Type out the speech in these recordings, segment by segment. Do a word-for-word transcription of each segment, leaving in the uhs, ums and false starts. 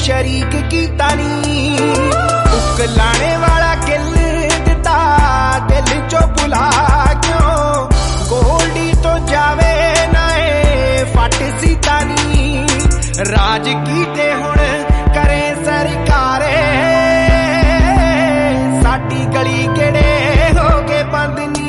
शरीक कीता नी उक लाने वाला किल दिता दिल चो भुला क्यों गोल्डी तो जावे नाए फट सीता नी राज कीते हुण करे सरकारे साडी गली केड़े हो गए बंद नी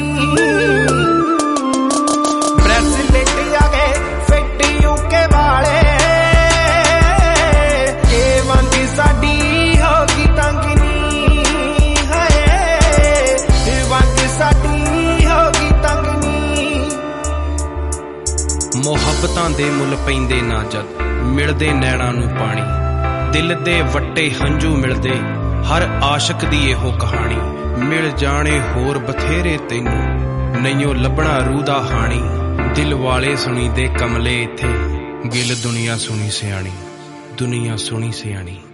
ਮੁਹੱਬਤਾਂ ਦੇ ਮੁੱਲ ਪੈਂਦੇ ਨਾ ਜਦ ਮਿਲਦੇ ਨੈਣਾਂ ਨੂੰ ਪਾਣੀ ਦਿਲ ਦੇ ਵੱਟੇ ਹੰਝੂ ਮਿਲਦੇ ਹਰ ਆਸ਼ਿਕ ਦੀ ਇਹੋ ਕਹਾਣੀ ਮਿਲ ਜਾਣੇ ਹੋਰ ਬਥੇਰੇ ਤੈਨੂੰ ਨਹੀਂਓ ਲੱਭਣਾ ਰੂਹ ਦਾ ਹਾਣੀ ਦਿਲ ਵਾਲੇ ਸੁਣੀ ਦੇ ਕਮਲੇ ਇੱਥੇ ਗਿਲ ਦੁਨੀਆ ਸੁਣੀ ਸਿਆਣੀ ਦੁਨੀਆ ਸੁਣੀ ਸਿਆਣੀ।